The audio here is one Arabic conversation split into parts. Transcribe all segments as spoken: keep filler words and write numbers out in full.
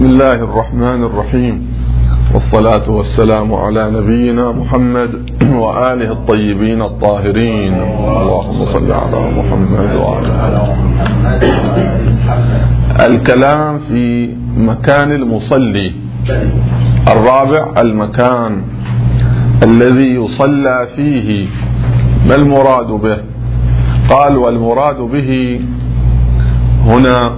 بسم الله الرحمن الرحيم، والصلاة والسلام على نبينا محمد وآله الطيبين الطاهرين. اللهم صل على محمد وعلى آله. الكلام في مكان المصلي. الرابع المكان الذي يصلى فيه، ما المراد به؟ قال: والمراد به هنا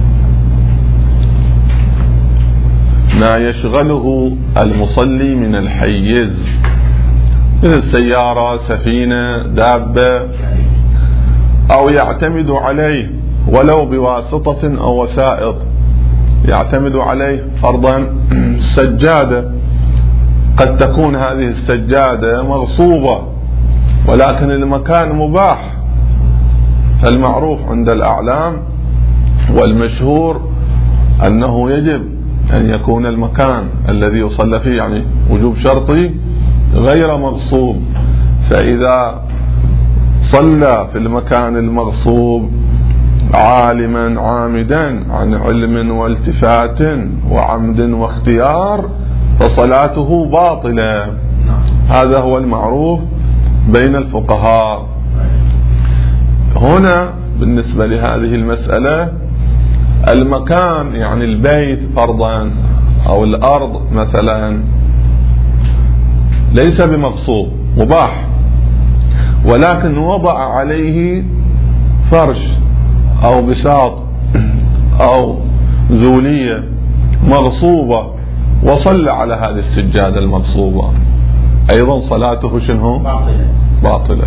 ما يشغله المصلي من الحيز، مثل سيارة، سفينة، دابة، أو يعتمد عليه ولو بواسطة أو وسائط. يعتمد عليه فرضا سجادة، قد تكون هذه السجادة مغصوبة ولكن المكان مباح. فالمعروف عند الأعلام والمشهور أنه يجب أن يكون المكان الذي يصلى فيه، يعني وجوب شرطي، غير مغصوب. فإذا صلى في المكان المغصوب عالما عامدا عن علم والتفات وعمد واختيار فصلاته باطلة. هذا هو المعروف بين الفقهاء. هنا بالنسبة لهذه المسألة، المكان يعني البيت فرضا أو الأرض مثلا ليس بمغصوب، مباح، ولكن وضع عليه فرش أو بساط أو زولية مغصوبة وصلى على هذه السجادة المغصوبة، أيضا صلاته شنو؟ باطلة. باطلة.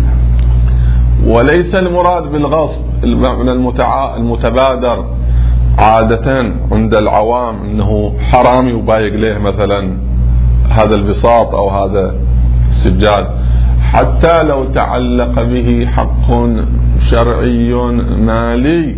وليس المراد بالغصب المتبادر عادة عند العوام أنه حرام يبايق له مثلا هذا البساط أو هذا السجاد، حتى لو تعلق به حق شرعي مالي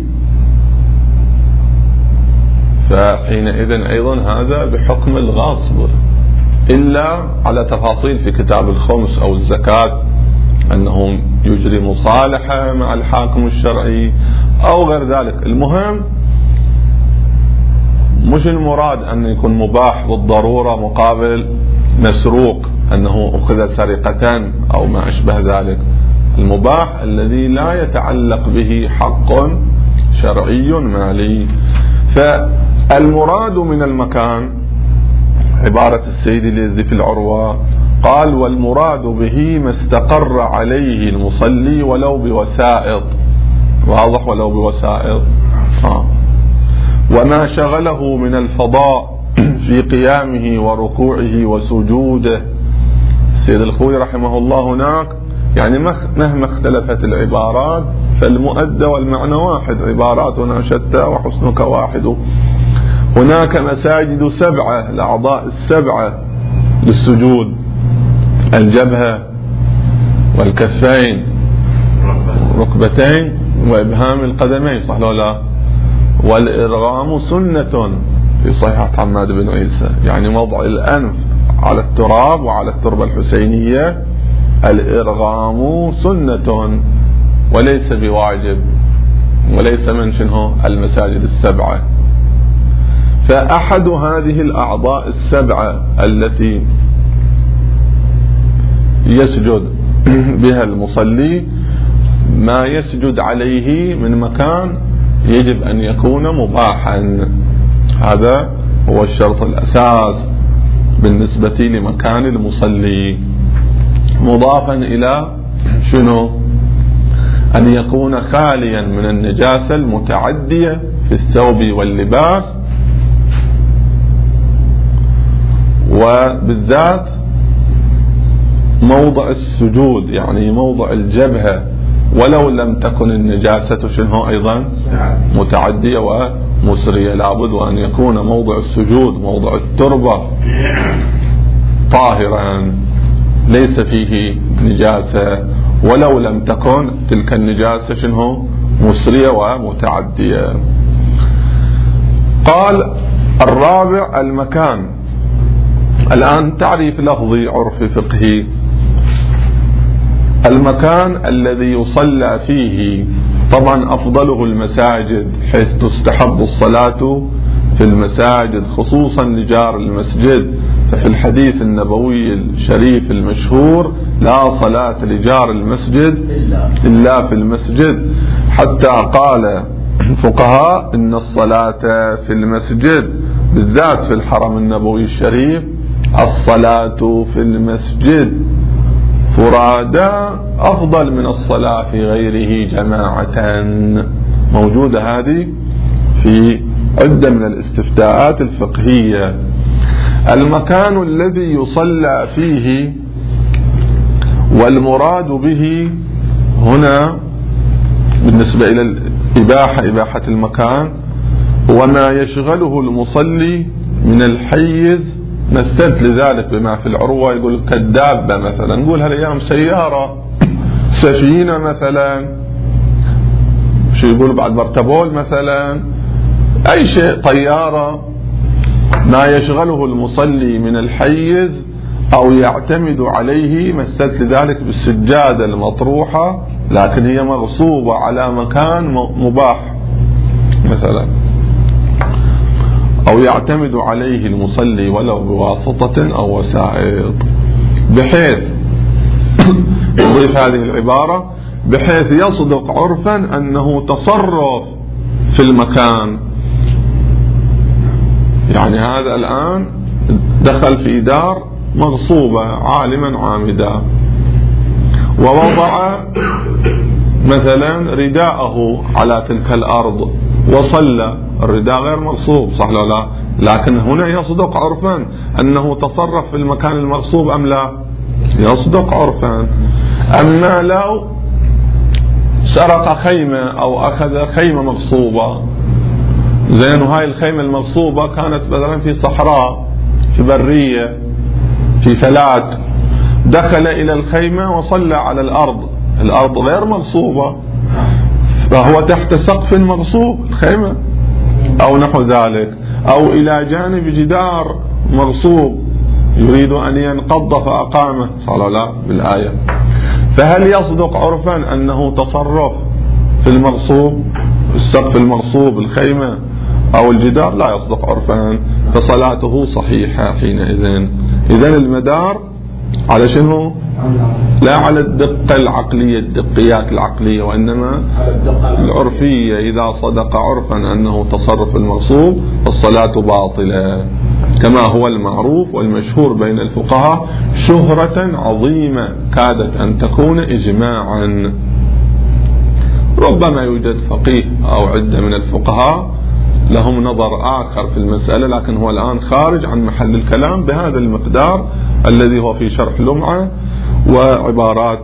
فحينئذ أيضا هذا بحكم الغصب، إلا على تفاصيل في كتاب الخمس أو الزكاة أنه يجري مصالحة مع الحاكم الشرعي أو غير ذلك. المهم مش المراد أن يكون مباح بالضرورة مقابل مسروق، أنه أخذ سرقة أو ما أشبه ذلك. المباح الذي لا يتعلق به حق شرعي مالي. فالمراد من المكان عبارة السيد اليزدي في العروة قال: والمراد به ما استقر عليه المصلي ولو بوسائط. واضح؟ ولو بوسائط. آه. وما شغله من الفضاء في قيامه وركوعه وسجوده. السيد الخوي رحمه الله هناك يعني مهما اختلفت العبارات فالمؤدى والمعنى واحد، عباراتنا شتى وحسنك واحد. هناك مساجد سبعة، الأعضاء السبعة للسجود: الجبهة والكفين والركبتين وإبهام القدمين، صح ولا لا؟ والإرغام سنة في صحيحة حماد بن عيسى، يعني وضع الأنف على التراب وعلى التربة الحسينية. الإرغام سنة وليس بواجب، وليس من شنو المساجد السبعة. فأحد هذه الأعضاء السبعة التي يسجد بها المصلي ما يسجد عليه من مكان يجب أن يكون مباحا. هذا هو الشرط الأساس بالنسبة لمكان المصلي، مضافا إلى شنو؟ أن يكون خاليا من النجاسة المتعدية في الثوب واللباس، وبالذات موضع السجود يعني موضع الجبهة، ولو لم تكن النجاسة شنو أيضا متعدية ومسرية. لابد أن يكون موضع السجود موضع التربة طاهرا ليس فيه نجاسة، ولو لم تكن تلك النجاسة شنو مسرية ومتعدية. قال: الرابع المكان. الآن تعريف لفظي عرفي فقهي. المكان الذي يصلى فيه طبعا أفضله المساجد، حيث تستحب الصلاة في المساجد خصوصا لجار المسجد. ففي الحديث النبوي الشريف المشهور: لا صلاة لجار المسجد إلا في المسجد. حتى قال الفقهاء إن الصلاة في المسجد بالذات في الحرم النبوي الشريف الصلاة في المسجد فرادا أفضل من الصلاة في غيره جماعة. موجودة هذه في عدة من الاستفتاءات الفقهية. المكان الذي يصلى فيه والمراد به هنا بالنسبة إلى الإباحة إباحة المكان وما يشغله المصلي من الحيز. مثلت لذلك بما في العروة، يقول كالدابة مثلا، نقول هالأيام سيارة، سفينة مثلا، شو يقول بعد مرتبول مثلا، أي شيء، طيارة. ما يشغله المصلي من الحيز أو يعتمد عليه. مثلت لذلك بالسجادة المطروحة لكن هي مغصوبة على مكان مباح مثلا، أو يعتمد عليه المصلي ولو بواسطة أو وسائط، بحيث نضيف هذه العبارة بحيث يصدق عرفا أنه تصرف في المكان. يعني هذا الآن دخل في دار مغصوبة عالما عامدا ووضع مثلا رداءه على تلك الأرض وصلى، الرداء غير مغصوب صح ولا لا؟ لكن هنا يصدق عرفا أنه تصرف في المكان المغصوب أم لا؟ يصدق عرفا. أما لو سرق خيمة أو أخذ خيمة مغصوبة، زين، وهاي الخيمة المغصوبة كانت مثلا في صحراء، في برية، في فلات، دخل إلى الخيمة وصلى على الأرض، الأرض غير مغصوبة فهو تحت سقف مغصوب الخيمة أو نحو ذلك، أو إلى جانب جدار مغصوب يريد أن ينقض فأقامه صلى الله بالآية. فهل يصدق عرفا أنه تصرف في المغصوب، السقف المغصوب، الخيمة أو الجدار؟ لا يصدق عرفا، فصلاته صحيحة حينئذ. إذن المدار على شنو؟ لا على الدقة العقلية، الدقيات العقلية، وإنما العرفية. إذا صدق عرفا أنه تصرف المغصوب فالصلاة باطلة، كما هو المعروف والمشهور بين الفقهاء شهرة عظيمة كادت أن تكون إجماعا. ربما يوجد فقيه أو عدة من الفقهاء لهم نظر آخر في المسألة، لكن هو الآن خارج عن محل الكلام بهذا المقدار الذي هو في شرح لمعة وعبارات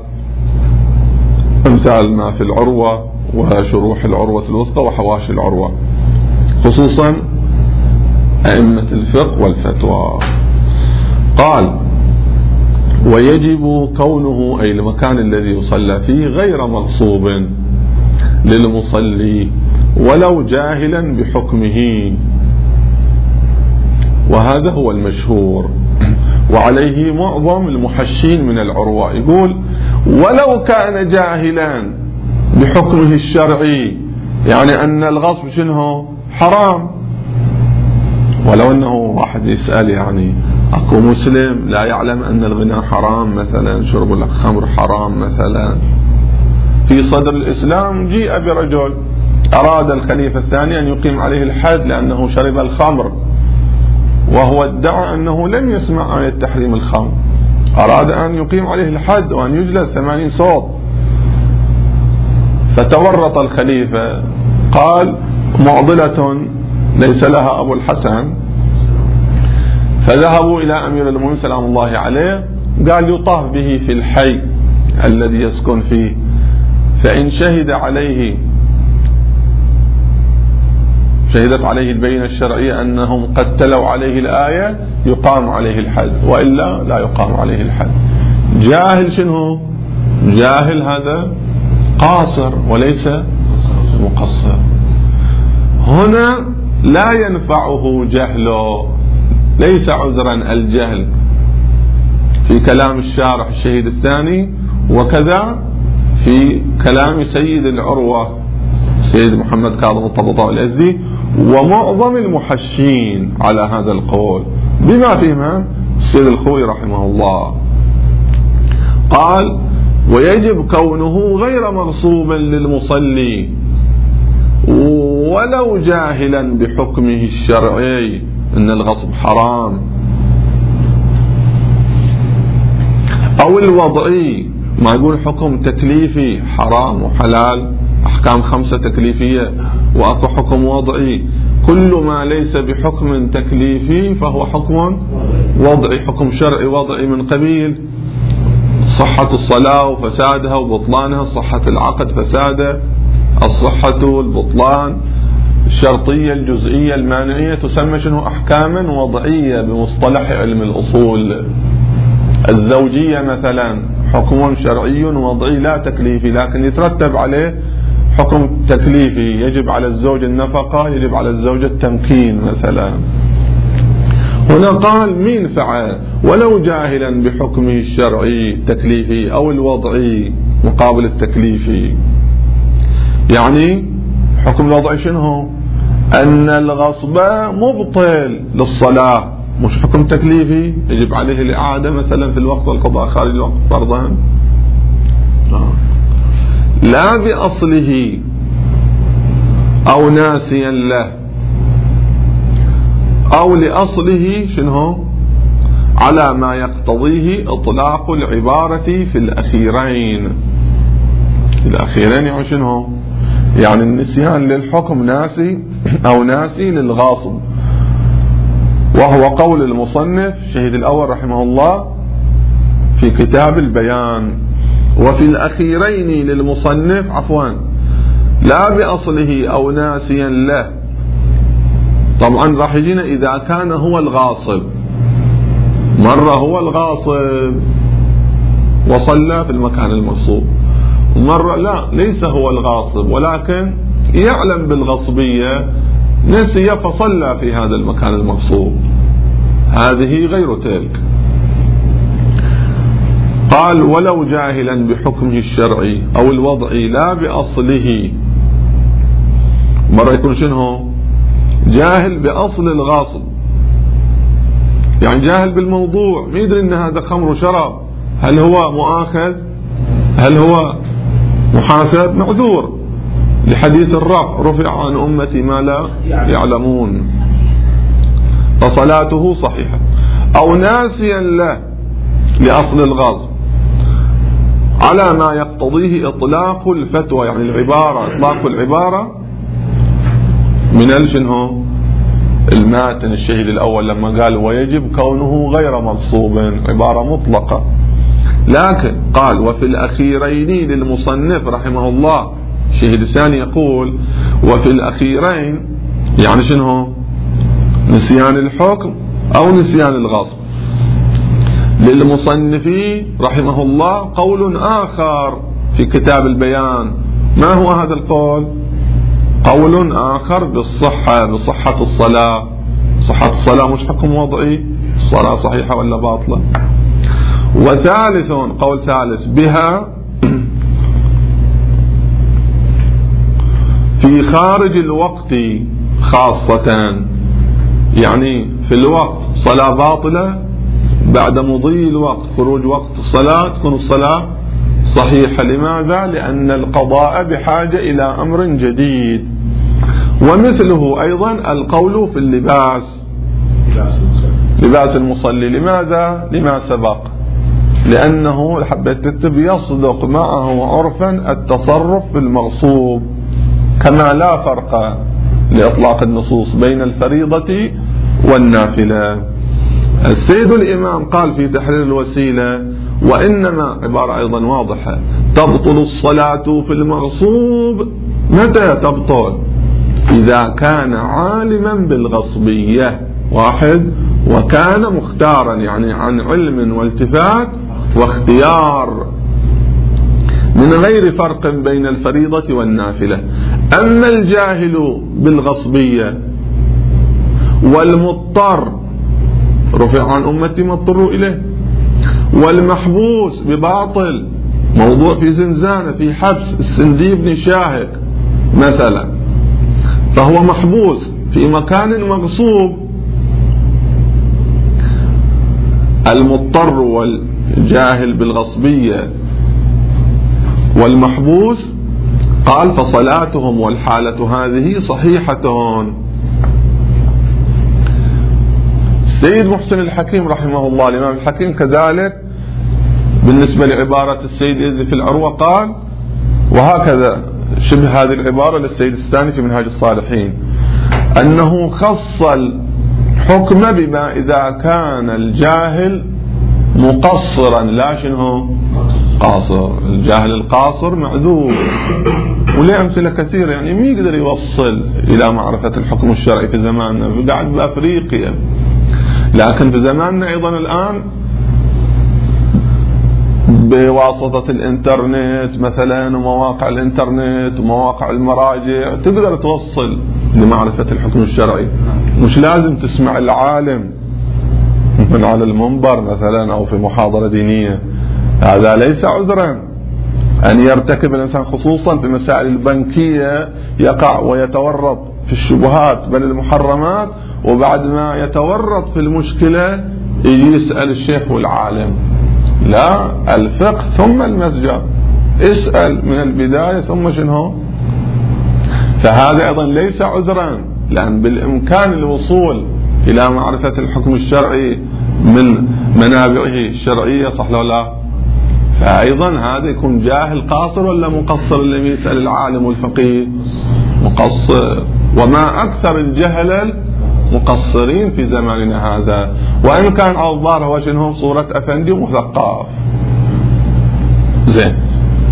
أمثال ما في العروة وشروح العروة الوثقى وحواشي العروة، خصوصا أئمة الفقه والفتوى. قال: ويجب كونه، أي المكان الذي يصلى فيه، غير مغصوب للمصلي ولو جاهلا بحكمه، وهذا هو المشهور وعليه معظم المحشين من العروة. يقول ولو كان جاهلا بحكمه الشرعي، يعني أن الغصب شنو؟ حرام. ولو أنه واحد يسأل يعني أكو مسلم لا يعلم أن الغناء حرام مثلا، شرب الخمر حرام مثلا. في صدر الإسلام جيء برجل أراد الخليفة الثاني أن يقيم عليه الحد لأنه شرب الخمر، وهو ادعى أنه لم يسمع آية تحريم الخمر، أراد أن يقيم عليه الحد وأن يجلد ثمانين صوت. فتورط الخليفة، قال معضلة ليس لها أبو الحسن. فذهبوا إلى أمير المؤمنين سلام الله عليه، قال يطاف به في الحي الذي يسكن فيه، فإن شهد عليه شهدت عليه البينة الشرعية أنهم قد تلوا عليه الآية يقام عليه الحد، وإلا لا يقام عليه الحد. جاهل شنو؟ جاهل هذا قاصر وليس مقصر. هنا لا ينفعه جهله، ليس عذرا الجهل في كلام الشارح الشهيد الثاني، وكذا في كلام سيد العروة سيد محمد كاظم الطبطاوي الأزدي، ومعظم المحشين على هذا القول بما فيهم السيد الخوي رحمه الله. قال ويجب كونه غير مغصوبا للمصلي ولو جاهلا بحكمه الشرعي، ان الغصب حرام، او الوضعي، ما يقول حكم تكليفي حرام وحلال، احكام خمسة تكليفية واكو حكم وضعي، كل ما ليس بحكم تكليفي فهو حكم وضعي، حكم شرعي وضعي من قبيل صحة الصلاة وفسادها وبطلانها، صحة العقد فساده، الصحة والبطلان، الشرطية الجزئية المانعية، تسمى شنو أحكاما وضعية بمصطلح علم الأصول. الزوجية مثلا حكم شرعي وضعي لا تكليفي، لكن يترتب عليه حكم تكليفي، يجب على الزوج النفقة، يجب على الزوجة التمكين مثلا. هنا قال مين فعل ولو جاهلا بحكمه الشرعي التكليفي أو الوضعي مقابل التكليفي. يعني حكم الوضعي شنو؟ أن الغصب مبطل للصلاة، مش حكم تكليفي يجب عليه الإعادة مثلا في الوقت والقضاء خارج الوقت فرضا، لا بأصله أو ناسيا له، أو لأصله شنو على ما يقتضيه إطلاق العبارة في الأخيرين. في الأخيرين يعني شنو؟ يعني النسيان للحكم ناسي أو ناسي للغاصب، وهو قول المصنف شهيد الأول رحمه الله في كتاب البيان. وفي الأخيرين للمصنف عفوا لا بأصله أو ناسيا له، طبعا راح يجينا إذا كان هو الغاصب، مرة هو الغاصب وصلى في المكان المغصوب، مرة لا ليس هو الغاصب ولكن يعلم بالغصبية نسي فصلى في هذا المكان المغصوب، هذه غير تلك. قال ولو جاهلا بحكمه الشرعي أو الوضعي لا بأصله، مرة يكون شنو جاهل بأصل الغاصب، يعني جاهل بالموضوع، ما يدري ان هذا خمر وشراب، هل هو مؤاخذ هل هو محاسب معذور لحديث الرفع رفع عن أمتي ما لا يعلمون، فصلاته صحيحة. أو ناسيا له لأصل الغاصب على ما يقتضيه إطلاق الفتوى، يعني العبارة إطلاق العبارة من الشنه الماتن الشهيد الأول لما قال ويجب كونه غير مغصوب، عبارة مطلقة. لكن قال وفي الأخيرين للمصنف رحمه الله شهيد الثاني يقول وفي الأخيرين يعني شنو نسيان الحكم أو نسيان الغصب. للمصنف رحمه الله قول آخر في كتاب البيان، ما هو هذا القول؟ قول آخر بالصحة، بصحة الصلاة، صحة الصلاة مش حكم وضعي، الصلاة صحيحة ولا باطلة. وثالث قول ثالث بها في خارج الوقت خاصة، يعني في الوقت صلاة باطلة، بعد مضي الوقت خروج وقت الصلاة تكون الصلاة صحيحة. لماذا؟ لأن القضاء بحاجة إلى أمر جديد. ومثله أيضا القول في اللباس، لباس المصلي، لماذا؟ لما سبق، لأنه حبيت تكتب يصدق معه عرفا التصرف بالمغصوب، كما لا فرق لإطلاق النصوص بين الفريضة والنافلة. السيد الإمام قال في تحرير الوسيلة وإنما عبارة أيضا واضحة، تبطل الصلاة في المغصوب متى تبطل؟ إذا كان عالما بالغصبية واحد، وكان مختارا يعني عن علم والتفات واختيار من غير فرق بين الفريضة والنافلة. أما الجاهل بالغصبية والمضطر رفع عن أمتي ما اضطروا إليه، والمحبوس بباطل، موضوع في زنزانة في حبس السندي بن شاهق مثلا، فهو محبوس في مكان مغصوب، المضطر والجاهل بالغصبية والمحبوس، قال فصلاتهم والحالة هذه صحيحة. السيد محسن الحكيم رحمه الله، الإمام الحكيم كذلك بالنسبة لعبارة السيد يزي في العروة قال، وهكذا شبه هذه العبارة للسيد الثاني في منهاج الصالحين، أنه خص الحكم بما إذا كان الجاهل مقصرا لا شنو قاصر. الجاهل القاصر معذور، وليه أمثلة كثيرة، يعني مين يقدر يوصل إلى معرفة الحكم الشرعي في زماننا، قاعد بأفريقيا، لكن في زماننا أيضا الآن بواسطة الانترنت مثلا ومواقع الانترنت ومواقع المراجع تقدر توصل لمعرفة الحكم الشرعي. مش لازم تسمع العالم من على المنبر مثلا أو في محاضرة دينية، هذا ليس عذرا أن يرتكب الإنسان، خصوصا في مسائل البنكية يقع ويتورط في الشبهات بل المحرمات، وبعد ما يتورط في المشكلة يجي يسأل الشيخ والعالم. لا، الفقه ثم المسجد، اسأل من البداية ثم شنو. فهذا أيضا ليس عذرا، لأن بالإمكان الوصول إلى معرفة الحكم الشرعي من منابعه الشرعية، صح ولا لا؟ فأيضا هذا يكون جاهل قاصر ولا مقصر اللي يسأل العالم والفقيه؟ مقصر. وما أكثر الجهل مقصرين في زماننا هذا، وإن كان الظاهر هو شنو صورة أفندي ومثقف. زين.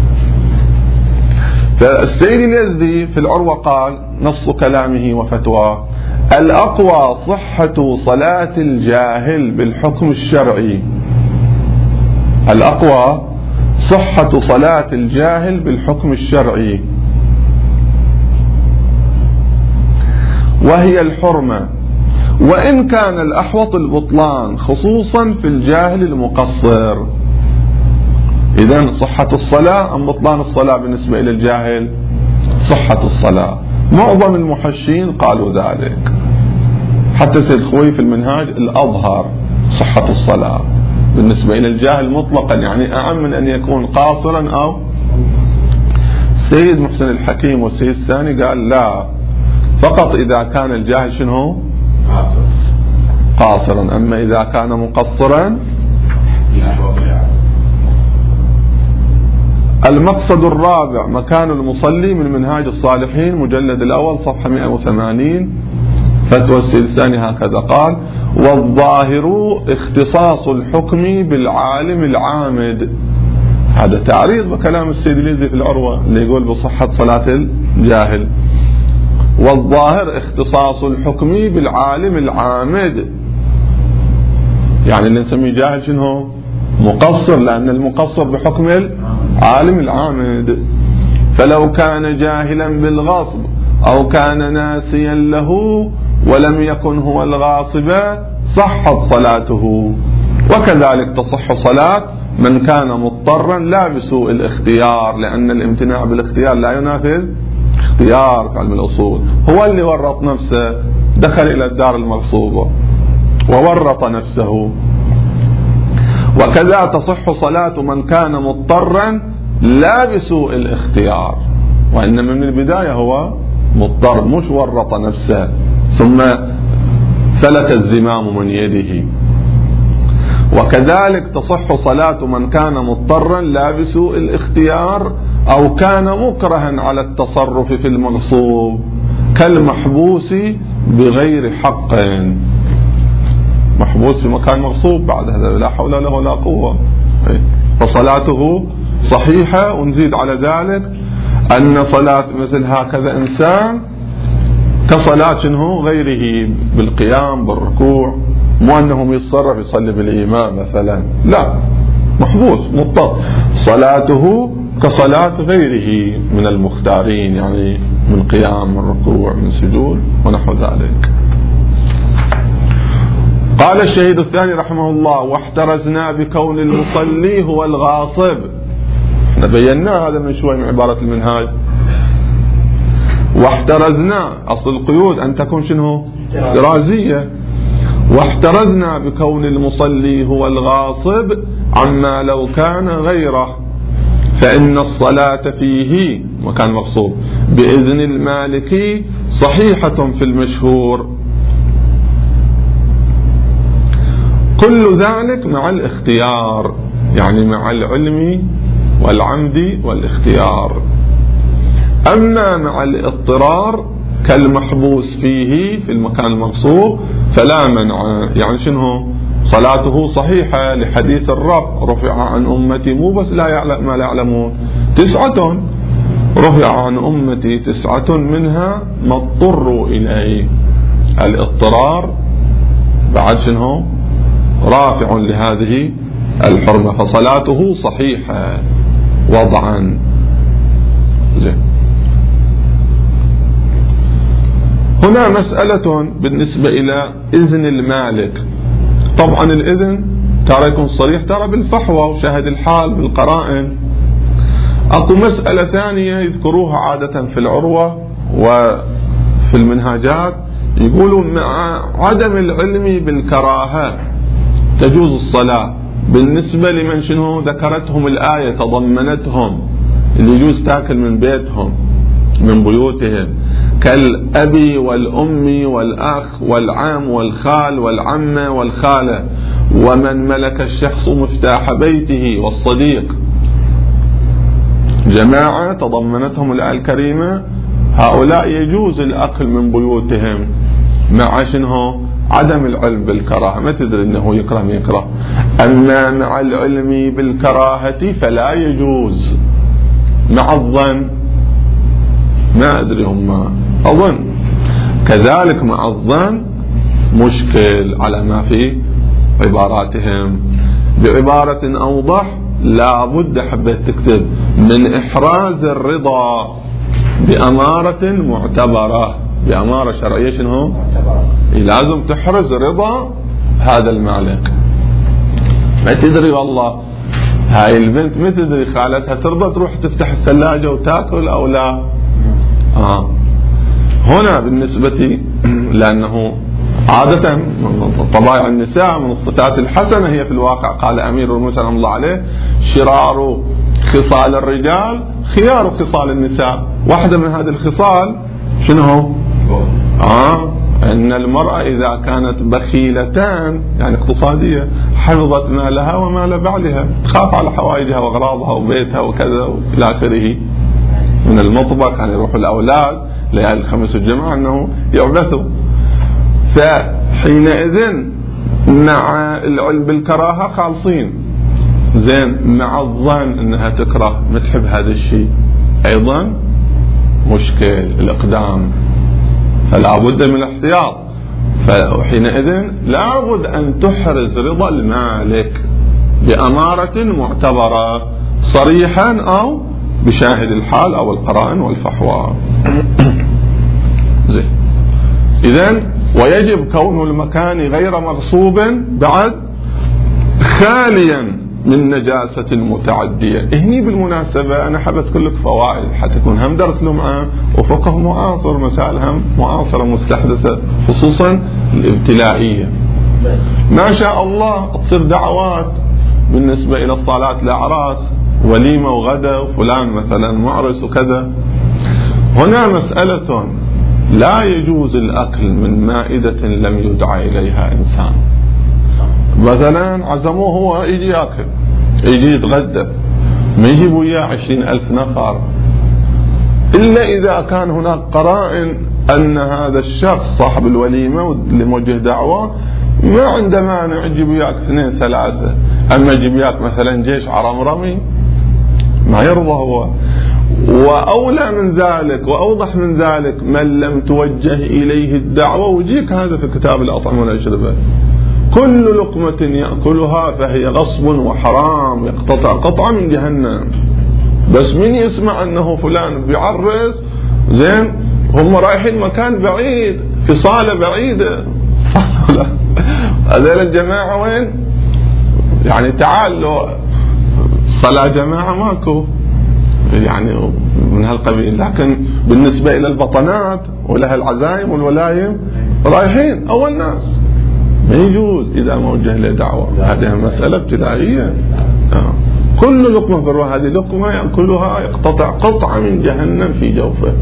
فالسيد اليزدي في العروة قال نص كلامه وفتواه: الأقوى صحة صلاة الجاهل بالحكم الشرعي. الأقوى صحة صلاة الجاهل بالحكم الشرعي، وهي الحرمة، وإن كان الأحوط البطلان، خصوصا في الجاهل المقصر. إذن صحة الصلاة أم بطلان الصلاة بالنسبة إلى الجاهل؟ صحة الصلاة. معظم المحشين قالوا ذلك، حتى سيد خوي في المنهاج الأظهر صحة الصلاة بالنسبة إلى الجاهل مطلقا، يعني أعم من أن يكون قاصرا. أو سيد محسن الحكيم والسيد الثاني قال لا، فقط إذا كان الجاهل شنو قاصرا، أما إذا كان مقصرا. المقصد الرابع مكان المصلي، من منهاج الصالحين مجلد الأول صفحة مئة وثمانين، فتوى السيد الثاني هكذا قال: والظاهر اختصاص الحكم بالعالم العامد. هذا تعريض بكلام السيد اليزي في العروة اللي يقول بصحة صلاة الجاهل. والظاهر اختصاص الحكم بالعالم العامد، يعني اللي نسميه جاهل شنو مقصر، لأن المقصر بحكم العالم العامد. فلو كان جاهلا بالغصب أو كان ناسيا له ولم يكن هو الغاصب صحت صلاته، وكذلك تصح صلاة من كان مضطرا لا بسوء الاختيار، لأن الامتناع بالاختيار لا ينافذ اختيار في علم الأصول. هو اللي ورط نفسه، دخل إلى الدار المغصوبة وورط نفسه. وكذا تصح صلاة من كان مضطرا لا بسوء الاختيار، وإنما من البداية هو مضطر، مش ورط نفسه ثم فلت الزمام من يده. وكذلك تصح صلاة من كان مضطرا لا بسوء الاختيار أو كان مكرها على التصرف في المغصوب، كالمحبوس بغير حق. محبوس في مكان مغصوب بعد هذا لا حول له ولا قوة، فصلاته صحيحة. ونزيد على ذلك أن صلاة مثل هكذا إنسان كصلاة شنو غيره بالقيام بالركوع، مو أنهم يتصرف يصلي بالإمام مثلا، لا، محبوس مضطر، صلاته كصلاة غيره من المختارين، يعني من قيام من ركوع من سجود ونحو ذلك. قال الشهيد الثاني رحمه الله: واحترزنا بكون المصلي هو الغاصب. احنا بينا هذا من شوي من عبارة المنهاج. واحترزنا، أصل القيود أن تكون شنو؟ احترازية. واحترزنا بكون المصلي هو الغاصب عما لو كان غيره، فإن الصلاة فيه مكان مغصوب بإذن المالكي صحيحة في المشهور. كل ذلك مع الاختيار، يعني مع العلم والعمد والاختيار. أما مع الاضطرار كالمحبوس فيه في المكان المغصوب فلا منع. يعني شنو؟ صلاته صحيحة لحديث الرب: رفع عن أمتي، مو بس لا يعلم ما لا يعلمون، تسعة رفع عن أمتي تسعة منها ما اضطروا إليه. الاضطرار بعد شنو؟ رافع لهذه الحرمة، فصلاته صحيحة وضعا. زين. هنا مسألة بالنسبة إلى إذن المالك. طبعا الإذن ترى يكون صريح، ترى بالفحوى وشاهد الحال بالقرائن. أكو مسألة ثانية يذكروها عادة في العروة وفي المنهاجات، يقولوا مع عدم العلم بالكراهة تجوز الصلاة بالنسبة لمن شنو ذكرتهم الآية تضمنتهم، اللي يجوز تاكل من بيتهم من بيوتهم، كالأبي والأم والأخ والعم والخال والعمة والخالة، ومن ملك الشخص مفتاح بيته، والصديق. جماعة تضمنتهم الآية الكريمة، هؤلاء يجوز الأكل من بيوتهم مع شنو؟ عدم العلم بالكراهة، ما تدري أنه يكره ما يكره. أما مع العلم بالكراهة فلا يجوز. مع الظن ما أدري هم أظن كذلك مع الظن مشكل على ما في عباراتهم. بعبارة أوضح، لا بد حبيت تكتب من إحراز الرضا بأمارة معتبرة، بأمارة شرعية شنو؟ لازم تحرز رضا هذا المالك. ما تدري والله هاي البنت ما تدري خالتها ترضى تروح تفتح الثلاجة وتاكل أو لا. آه. هنا بالنسبة لأنه عادة طبائع النساء من الصفات الحسنة هي في الواقع، قال أمير المؤمنين رحمه الله عليه: شرار خصال الرجال خيار خصال النساء. واحدة من هذه الخصال شنو؟ آه أن المرأة إذا كانت بخيلتان يعني اقتصادية حفظت مالها ومال بعلها، تخاف على حوائجها وأغراضها وبيتها وكذا إلى آخره. من المطبخ يعني يروحوا الأولاد ليالي الخميس والجمعة أنه يعبثوا. فحينئذ مع العلم بالكراهة خالصين. زين. مع الظن أنها تكره ما تحب هذا الشيء أيضا مشكل الإقدام، فلا بد من الاحتياط. فحينئذ لا بد أن تحرز رضا المالك بأمارة معتبرة صريحا أو بشاهد الحال أو القرائن والفحوى. زين. إذن ويجب كون المكان غير مغصوب بعد خاليا من نجاسة متعدية. هني بالمناسبة أنا حبت كلك فوائد حتى يكون هم درس لمعة وفقه معاصر، مسائل هم معاصرة مستحدثة خصوصا الابتلائية. ما شاء الله تصير دعوات بالنسبة إلى الصلاة الأعراس، وليمة وغدا وفلان مثلا معرس وكذا. هنا مسألة لا يجوز الأكل من مائدة لم يدعى إليها إنسان. مثلا عزموه هو يجي يأكل يجي يتغدى، ما يجيبوا وياه عشرين ألف نفر، إلا إذا كان هناك قرائن أن هذا الشخص صاحب الوليمة واللي موجه دعوة ما عنده مانع يجيب وياك اثنين ثلاثة. أما يجيب وياك مثلا جيش عرمرمي ما يرضى هو. وأولى من ذلك وأوضح من ذلك من لم توجه إليه الدعوة، ويجيك هذا في كتاب الأطعمة والأشربة: كل لقمة يأكلها فهي غصب وحرام يقتطع قطعة من جهنم. بس من يسمع أنه فلان بيعرس زين هم رايحين مكان بعيد في صالة بعيدة هذول الجماعة وين؟ يعني تعال لو صلاة جماعة ماكو، يعني من هالقبيل. لكن بالنسبة إلى البطنات ولها العزائم والولايم رايحين أول ناس، ما يجوز إذا موجه له دعوة. هذه مسألة ابتدائية. آه. كل لقمة في هذه لقمة يأكلها يقتطع قطعة من جهنم في جوفه.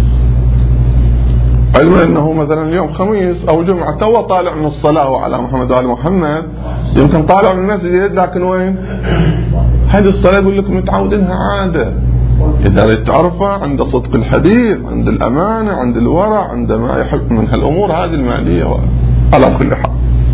علما أنه مثلا اليوم خميس أو جمعة تو طالع من الصلاة على محمد وآل محمد، يمكن طالع من المسجد لكن وين؟ هذه الصلاة يقول لكم متعودينها عادة. إذا تعرفها عند صدق الحديث، عند الأمانة، عند الورع، عند ما يحب من هالأمور هذه المالية. على كل حال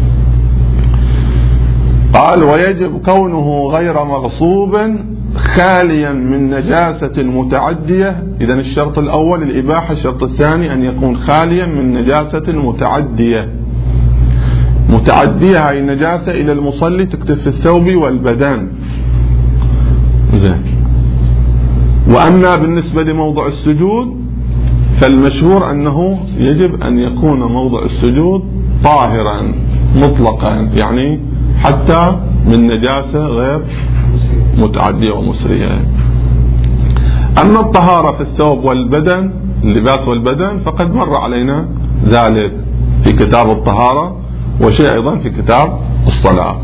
قال ويجب كونه غير مغصوب خاليا من نجاسة متعدية. إذا الشرط الأول الإباحة، الشرط الثاني أن يكون خاليا من نجاسة متعدية. متعدية هاي النجاسة إلى المصلي تكتف الثوب والبدن. زين. وأما بالنسبة لموضع السجود فالمشهور أنه يجب أن يكون موضع السجود طاهرا مطلقا، يعني حتى من نجاسة غير متعدية ومسرية. أما الطهارة في الثوب والبدن، اللباس والبدن، فقد مر علينا ذلك في كتاب الطهارة وشيء أيضا في كتاب الصلاة.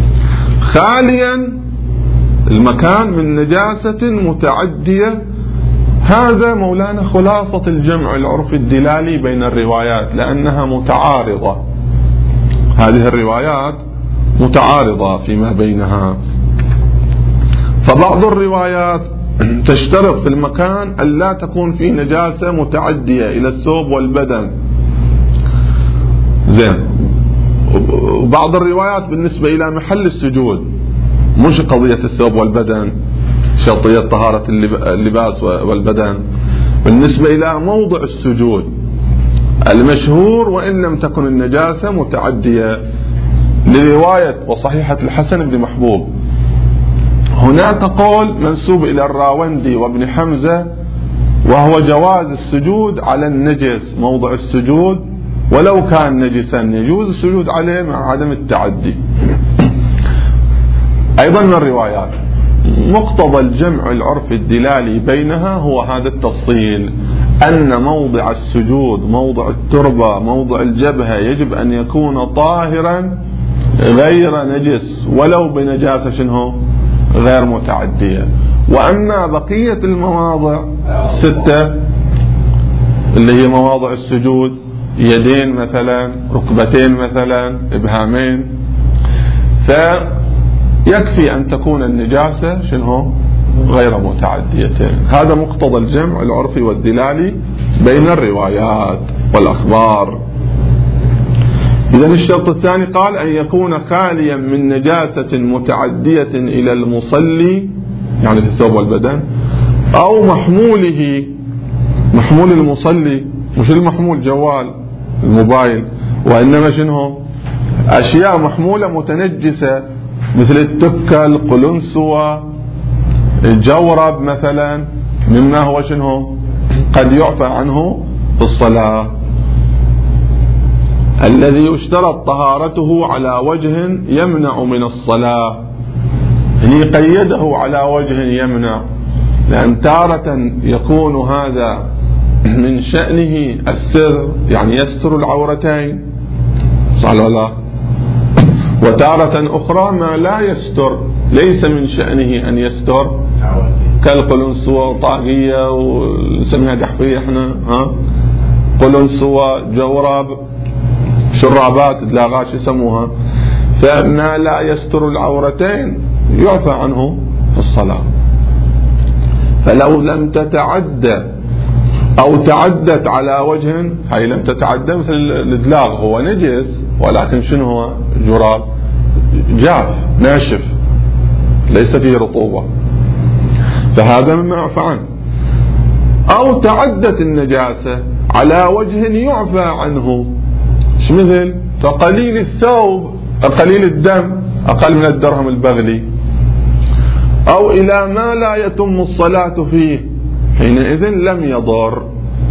خاليا المكان من نجاسة متعدية، هذا مولانا خلاصة الجمع العرفي الدلالي بين الروايات، لأنها متعارضة. هذه الروايات متعارضة فيما بينها. فبعض الروايات تشترط في المكان أن لا تكون فيه نجاسة متعدية إلى الثوب والبدن. زين. وبعض الروايات بالنسبة إلى محل السجود، مش قضية الثوب والبدن، شرطية طهارة اللباس والبدن، بالنسبة إلى موضع السجود المشهور وإن لم تكن النجاسة متعدية. لرواية وصحيحة الحسن بن محبوب هناك قول منسوب إلى الراوندي وابن حمزة، وهو جواز السجود على النجس، موضع السجود ولو كان نجسا يجوز السجود عليه مع عدم التعدي. أيضا من الروايات مقتضى الجمع العرفي الدلالي بينها هو هذا التفصيل، أن موضع السجود، موضع التربة، موضع الجبهة يجب أن يكون طاهرا غير نجس ولو بنجاسة شنو غير متعدية. وأما بقية المواضع الستة اللي هي مواضع السجود، يدين مثلا، ركبتين مثلا، إبهامين، فيكفي أن تكون النجاسة شنو غير متعديتين. هذا مقتضى الجمع العرفي والدلالي بين الروايات والأخبار. إذا الشرط الثاني قال أن يكون خاليا من نجاسة متعدية إلى المصلي، يعني في الثوب والبدن، أو محموله، محمول المصلي، مش المحمول جوال الموبايل، وإنما شنو أشياء محمولة متنجسة مثل التكة، القلنسوة، الجورب مثلا، مما هو شنو قد يعفى عنه في الصلاة، الذي يشترط طهارته على وجه يمنع من الصلاة. يعني قيده على وجه يمنع، لأن تارة يكون هذا من شأنه السر، يعني يستر العورتين صح ولا لا، وتارة أخرى ما لا يستر، ليس من شأنه أن يستر، كالقلنسوة وطاقية ونسميها جحفية احنا، ها قلنسوة، جورب، شرابات، دلاغات يسموها، فما لا يستر العورتين يعفى عنه في الصلاة. فلو لم تتعدى أو تعدت على وجه، هاي لم تتعدى مثل الدلاغ هو نجس ولكن شنو هو جراب جاف ناشف ليس فيه رطوبة، فهذا مما يعفى عنه. أو تعدت النجاسة على وجه يعفى عنه، مش مثل فقليل الثوب قليل الدم أقل من الدرهم البغلي، أو إلى ما لا يتم الصلاة فيه، حينئذ لم يضر.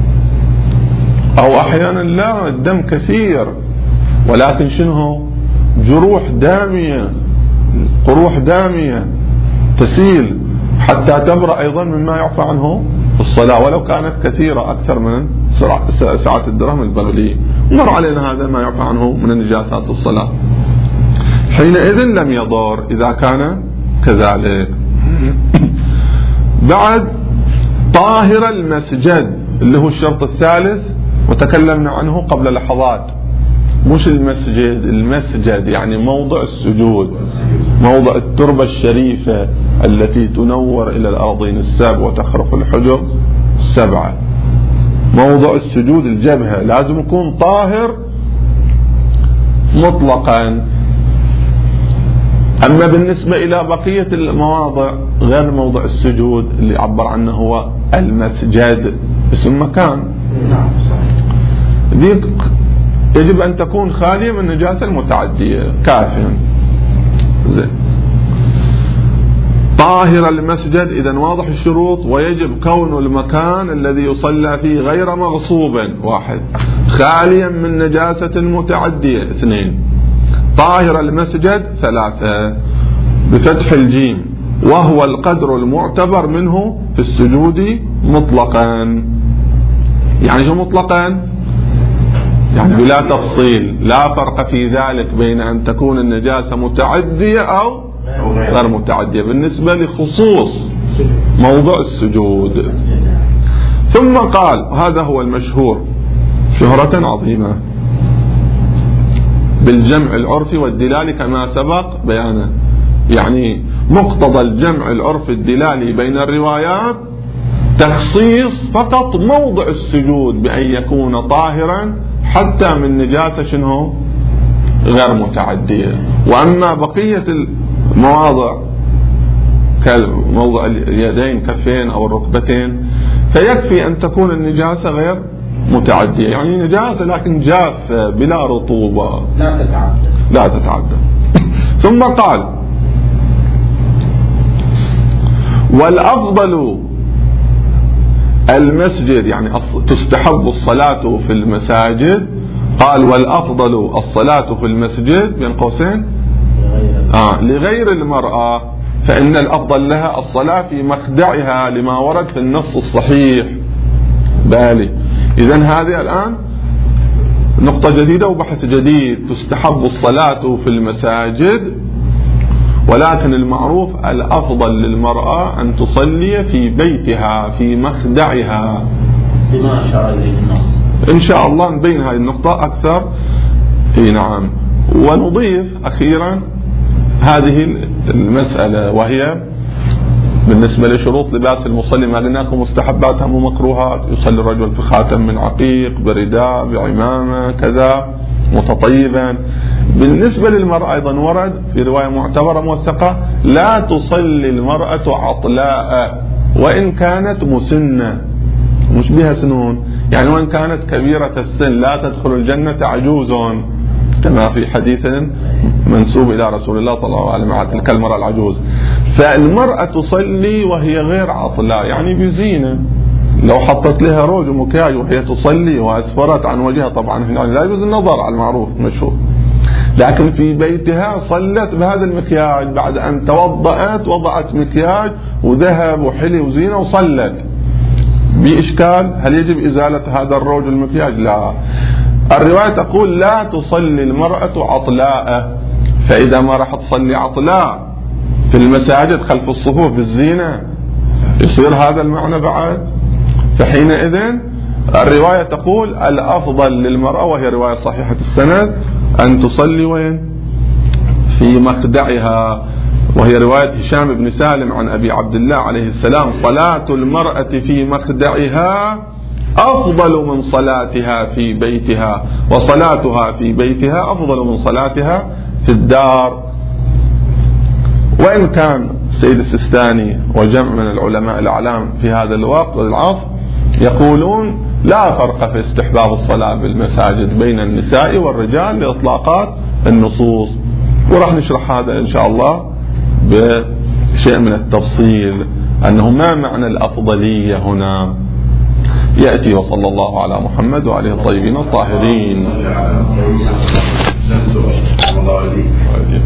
أو أحيانا لا الدم كثير ولكن شنو جروح دامية، قروح دامية تسيل، حتى تبرأ أيضا مما يعفى عنه الصلاة ولو كانت كثيرة أكثر من ساعة الدرهم البغلي. مر علينا هذا ما يعفى عنه من النجاسات الصلاة، حينئذ لم يضر إذا كان كذلك. بعد طاهر المسجد اللي هو الشرط الثالث وتكلمنا عنه قبل لحظات. مش المسجد، المسجد يعني موضع السجود، موضع التربة الشريفة التي تنور إلى الأرضين السبع وتخرق الحجر السبعة. موضع السجود الجبهة لازم يكون طاهر مطلقا. أما بالنسبة إلى بقية المواضع غير موضع السجود اللي عبر عنه هو المسجد اسم مكان، ذيك يجب أن تكون خالية من النجاسة المتعدية كافيا. زين. طاهر المسجد إذن واضح الشروط، ويجب كون المكان الذي يصلى فيه غير مغصوب واحد، خاليا من نجاسة متعدية اثنين، طاهر المسجد ثلاثة بفتح الجيم، وهو القدر المعتبر منه في السجود مطلقا. يعني شو مطلقا؟ يعني بلا تفصيل، لا فرق في ذلك بين أن تكون النجاسة متعدية أو غير متعدية بالنسبة لخصوص موضوع السجود. ثم قال هذا هو المشهور شهرة عظيمة بالجمع العرفي والدلالي كما سبق بيانه. يعني مقتضى الجمع العرفي الدلالي بين الروايات تخصيص فقط موضع السجود بأن يكون طاهرا حتى من نجاسة شنو غير متعدية. وأما بقية المواضع كموضع اليدين كفين أو الركبتين فيكفي أن تكون النجاسة غير متعدية، يعني نجاسة لكن جافة بلا رطوبة لا تتعدى لا تتعدى. ثم قال والأفضل المسجد، يعني تستحب الصلاة في المساجد. قال والأفضل الصلاة في المسجد بين قوسين آه لغير المرأة، فإن الأفضل لها الصلاة في مخدعها لما ورد في النص الصحيح. بالي إذن هذه الآن نقطة جديدة وبحث جديد. تستحب الصلاة في المساجد، ولكن المعروف الأفضل للمرأة أن تصلي في بيتها في مخدعها بما أشار إليه النص. إن شاء الله نبين هذه النقطة أكثر. إيه نعم. ونضيف أخيرا هذه المسألة وهي بالنسبة لشروط لباس المصلي، ما قلناكم مستحباتها ومكروهات. يصلي الرجل في خاتم من عقيق برداء بعمامة كذا متطيبا. بالنسبة للمرأة أيضا ورد في رواية معتبرة موثقة لا تصلي المرأة عطلاء وإن كانت مسنة، مش بها سنون، يعني وإن كانت كبيرة السن لا تدخل الجنة عجوز، كما في حديث منسوب إلى رسول الله صلى الله عليه وسلم تلك المرأة العجوز. فالمرأة تصلي وهي غير عطلاء يعني بزينة، لو حطت لها روج ومكياج وهي تصلي وأسفرت عن وجهها طبعا يعني لا يجوز النظر على المعروف مشهور، لكن في بيتها صلت بهذا المكياج بعد أن توضأت وضعت مكياج وذهب وحلي وزينة وصلت. بإشكال هل يجب إزالة هذا الروج المكياج؟ لا. الرواية تقول لا تصلي المرأة عطلاء، فإذا ما راح تصلي عطلاء في المساجد خلف الصفوف بالزينة يصير هذا المعنى بعد. فحينئذ الرواية تقول الأفضل للمرأة، وهي رواية صحيحة السند، أن تصلي وين؟ في مخدعها، وهي رواية هشام بن سالم عن أبي عبد الله عليه السلام صلاة المرأة في مخدعها أفضل من صلاتها في بيتها، وصلاتها في بيتها أفضل من صلاتها في الدار. وإن كان السيد السيستاني وجمع من العلماء الأعلام في هذا الوقت والعصر يقولون لا فرق في استحباب الصلاة بالمساجد بين النساء والرجال لإطلاقات النصوص، وراح نشرح هذا إن شاء الله بشيء من التفصيل أنه ما معنى الأفضلية هنا يأتي. وصلى الله على محمد وعليه الطيبين الطاهرين.